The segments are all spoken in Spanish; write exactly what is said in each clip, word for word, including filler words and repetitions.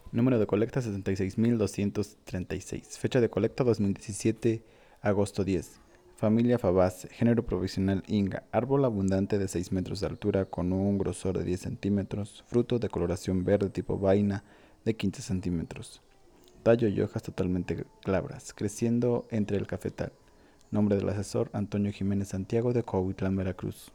Número de colecta setenta y seis mil doscientos treinta y seis. Fecha de colecta dos mil diecisiete, agosto diez. Familia Fabace, género provisional Inga, árbol abundante de seis metros de altura con un grosor de diez centímetros, fruto de coloración verde tipo vaina de quince centímetros. Tallo y hojas totalmente glabras, creciendo entre el cafetal. Nombre del asesor Antonio Jiménez Santiago de Coahuitlán, Veracruz.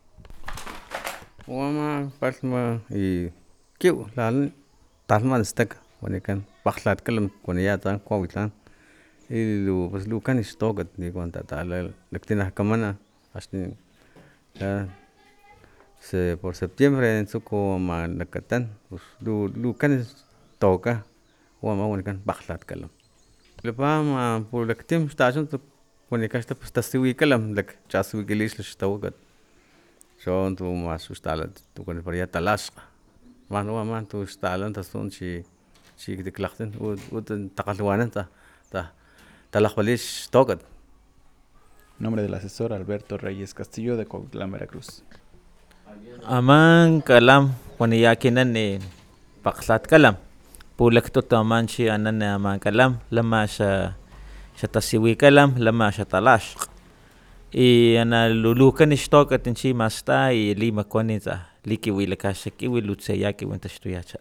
Wama palma y kiu lan talman stak wani kan paklat kalam wani ya tan Coahuitlán y lu pues lu kan istogat ni cuanta tal lectina kamana hasta ya se por septiembre en suko ma nakatan pues lu lu kan toka wama wani kan paklat kalam le pa ma por lectim station tu wani kasta pues tasiwi kalam lek chaswi gilis lishtawagat son tu mas ustala tu con paria talas mano man tu ustala ta son chi chi de klachten u u takalwanan ta ta talakhwalis tokat. Nombre del asesor Alberto Reyes Castillo de Coahuitlán, Veracruz. Aman kalam waniyakinan ni paklat kalam pulakto tamanchi anan aman kalam lama sa sa tasiwi kalam lama sa talash y ana lulukan ishtokat inchi masta y lima konita likiwi lakashakiwi lutseyaki wentashtuyacha.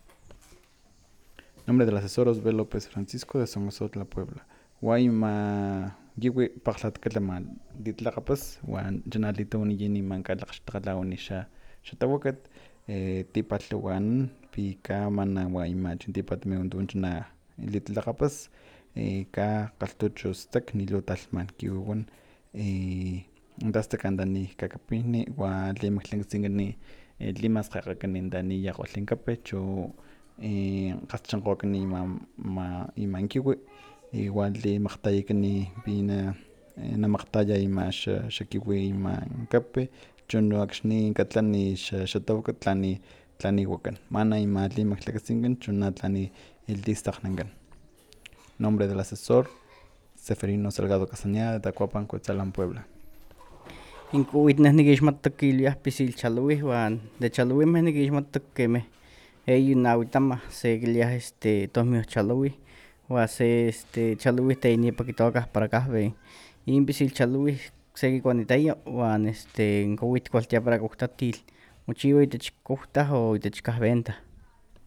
Nombre del asesor Osbel López Francisco de Somosotla, Puebla. Guayma Yiwi Paklatkalama Ditlakapas, Wan Janalito Unijini Mankalakstala Unisha Shatawakat, Tipatluan, Pika Mana Guayma Chintipat Meundunchna Litlakapas, Ka Kaltuchos Tak Nilotalman Kiwan, Dastakandani Kakapini, Wa Limaklingsingani, Limas Kakakanindani Yaholinkape, Cho qaschanqokni ima ma imankiwi igual li maqtayikni bina namaqtaya ima shakiwi ima kape chono akxni katlani xatawka tlani tlani wakan mana ima li maklakasinkan chona tlani iltistaknankan. Nombre del asesor Seferino Salgado Castañeda de Tacuapan, Coetzalan, Puebla. Inkuwitneh nikixmatok kiliah pisilchalowih wan de chalowimeh nikixmatok kemeh eyi nawi tamah sekiliah este tohmiohchalowih wan se este chalowih teinipa kitookah para kahwen in pisilchalowih sekikuanitaya wan este nkowih tikualtia para kowhtatil mochiwa itech kowhtah o itech kahwentah.